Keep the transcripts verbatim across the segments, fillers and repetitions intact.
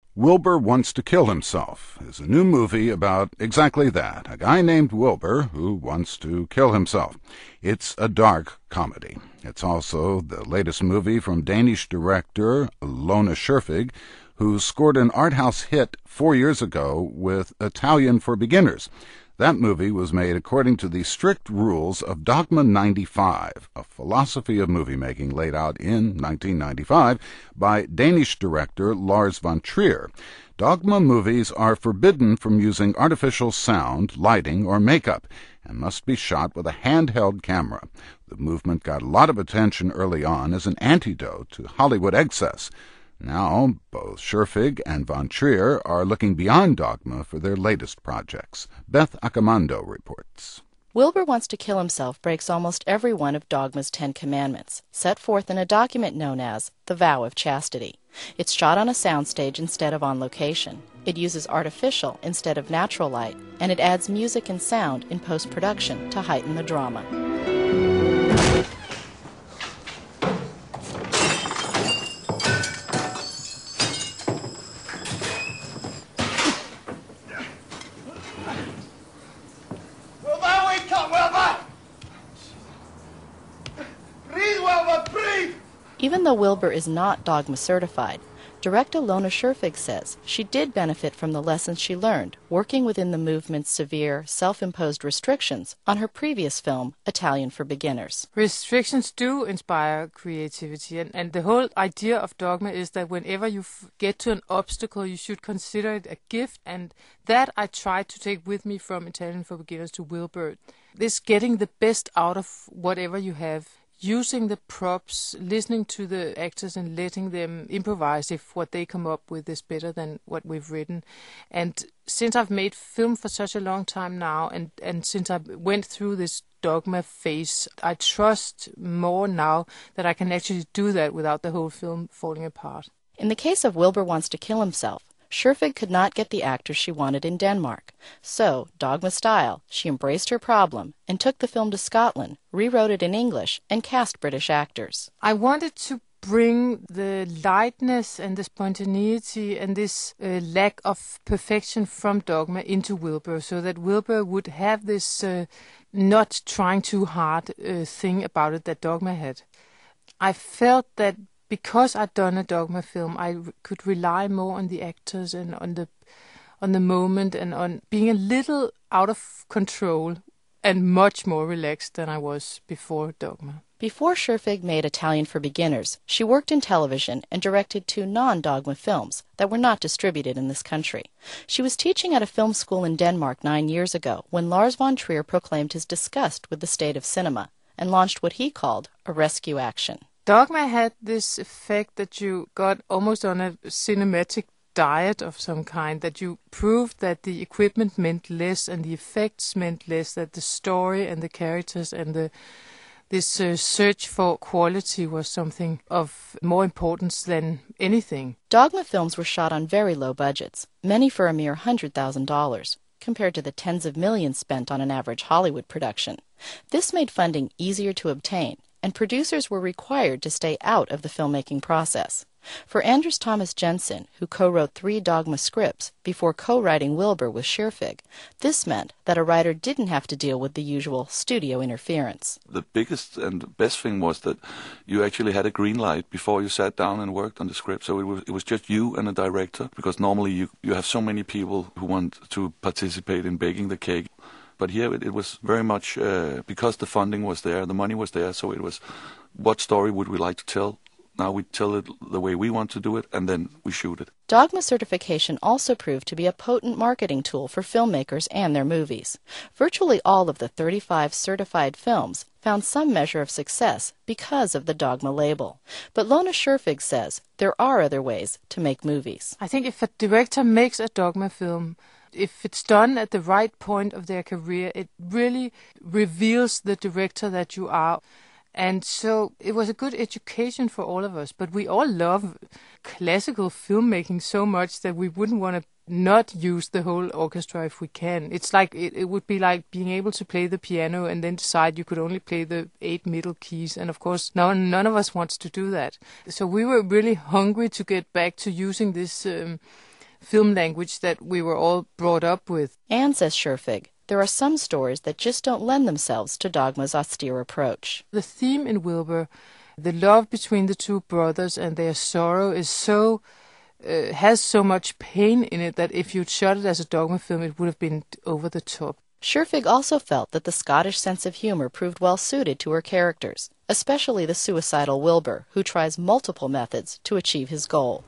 Wilbur Wants to Kill Himself is a new movie about exactly that, a guy named Wilbur who wants to kill himself. It's a dark comedy. It's also the latest movie from Danish director Lone Scherfig, who scored an art house hit four years ago with Italian for Beginners. That movie was made according to the strict rules of Dogma ninety-five, a philosophy of movie-making laid out in nineteen ninety-five by Danish director Lars von Trier. Dogma movies are forbidden from using artificial sound, lighting, or makeup, and must be shot with a handheld camera. The movement got a lot of attention early on as an antidote to Hollywood excess. Now, both Scherfig and von Trier are looking beyond Dogma for their latest projects. Beth Accomando reports. Wilbur Wants to Kill Himself breaks almost every one of Dogma's Ten Commandments, set forth in a document known as the Vow of Chastity. It's shot on a soundstage instead of on location. It uses artificial instead of natural light, and it adds music and sound in post-production to heighten the drama. Even though Wilbur is not Dogma certified, director Lone Scherfig says she did benefit from the lessons she learned working within the movement's severe, self-imposed restrictions on her previous film, Italian for Beginners. Restrictions do inspire creativity, and, and the whole idea of Dogma is that whenever you f- get to an obstacle, you should consider it a gift, and that I tried to take with me from Italian for Beginners to Wilbur. This getting the best out of whatever you have, using the props, listening to the actors and letting them improvise if what they come up with is better than what we've written. And since I've made film for such a long time now, and, and since I went through this Dogma phase, I trust more now that I can actually do that without the whole film falling apart. In the case of Wilbur Wants to Kill Himself, Scherfig could not get the actors she wanted in Denmark. So, Dogma style, she embraced her problem and took the film to Scotland, rewrote it in English, and cast British actors. I wanted to bring the lightness and the spontaneity and this uh, lack of perfection from Dogma into Wilbur, so that Wilbur would have this uh, not trying too hard uh, thing about it that Dogma had. I felt that because I'd done a Dogma film, I r- could rely more on the actors and on the on the moment and on being a little out of control and much more relaxed than I was before Dogma. Before Scherfig made Italian for Beginners, she worked in television and directed two non-Dogma films that were not distributed in this country. She was teaching at a film school in Denmark nine years ago when Lars von Trier proclaimed his disgust with the state of cinema and launched what he called a rescue action. Dogma had this effect that you got almost on a cinematic diet of some kind, that you proved that the equipment meant less and the effects meant less, that the story and the characters and the this uh, search for quality was something of more importance than anything. Dogma films were shot on very low budgets, many for a mere one hundred thousand dollars, compared to the tens of millions spent on an average Hollywood production. This made funding easier to obtain, and producers were required to stay out of the filmmaking process. For Anders Thomas Jensen, who co-wrote three Dogma scripts before co-writing Wilbur with Scherfig, this meant that a writer didn't have to deal with the usual studio interference. The biggest and best thing was that you actually had a green light before you sat down and worked on the script. So it was it was just you and a director, because normally you, you have so many people who want to participate in baking the cake. But here it, it was very much uh, because the funding was there, the money was there, so it was what story would we like to tell? Now we tell it the way we want to do it, and then we shoot it. Dogma certification also proved to be a potent marketing tool for filmmakers and their movies. Virtually all of the thirty-five certified films found some measure of success because of the Dogma label. But Lone Scherfig says there are other ways to make movies. I think if a director makes a Dogma film, if it's done at the right point of their career, it really reveals the director that you are. And so it was a good education for all of us. But we all love classical filmmaking so much that we wouldn't want to not use the whole orchestra if we can. It's like it, it would be like being able to play the piano and then decide you could only play the eight middle keys. And of course, no, none of us wants to do that. So we were really hungry to get back to using this um, film language that we were all brought up with. Anne says Scherfig, there are some stories that just don't lend themselves to Dogma's austere approach. The theme in Wilbur, the love between the two brothers and their sorrow, is so uh, has so much pain in it that if you'd shot it as a Dogma film, it would have been over the top. Scherfig also felt that the Scottish sense of humor proved well suited to her characters, especially the suicidal Wilbur, who tries multiple methods to achieve his goal.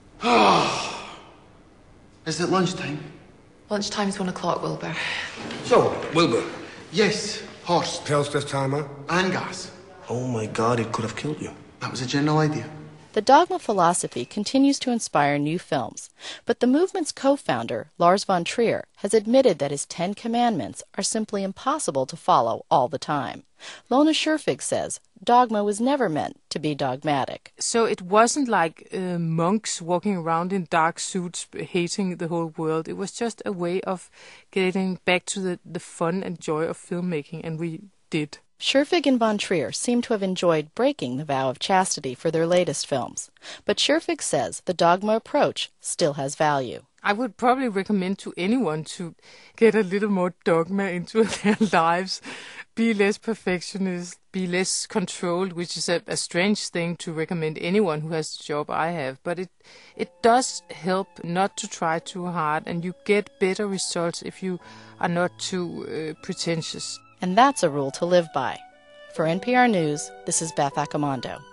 Is it lunchtime? Lunchtime's one o'clock, Wilbur. So, Wilbur. Yes, horse. Pills this time, huh? And gas. Oh my God, it could have killed you. That was a general idea. The Dogma philosophy continues to inspire new films, but the movement's co-founder, Lars von Trier, has admitted that his Ten Commandments are simply impossible to follow all the time. Lona Scherfig says Dogma was never meant to be dogmatic. So it wasn't like uh, monks walking around in dark suits hating the whole world. It was just a way of getting back to the, the fun and joy of filmmaking, and we did. Scherfig and von Trier seem to have enjoyed breaking the vow of chastity for their latest films, but Scherfig says the Dogma approach still has value. I would probably recommend to anyone to get a little more dogma into their lives, be less perfectionist, be less controlled, which is a, a strange thing to recommend anyone who has the job I have. But it, it does help not to try too hard, and you get better results if you are not too uh, pretentious. And that's a rule to live by. For N P R News, this is Beth Accomando.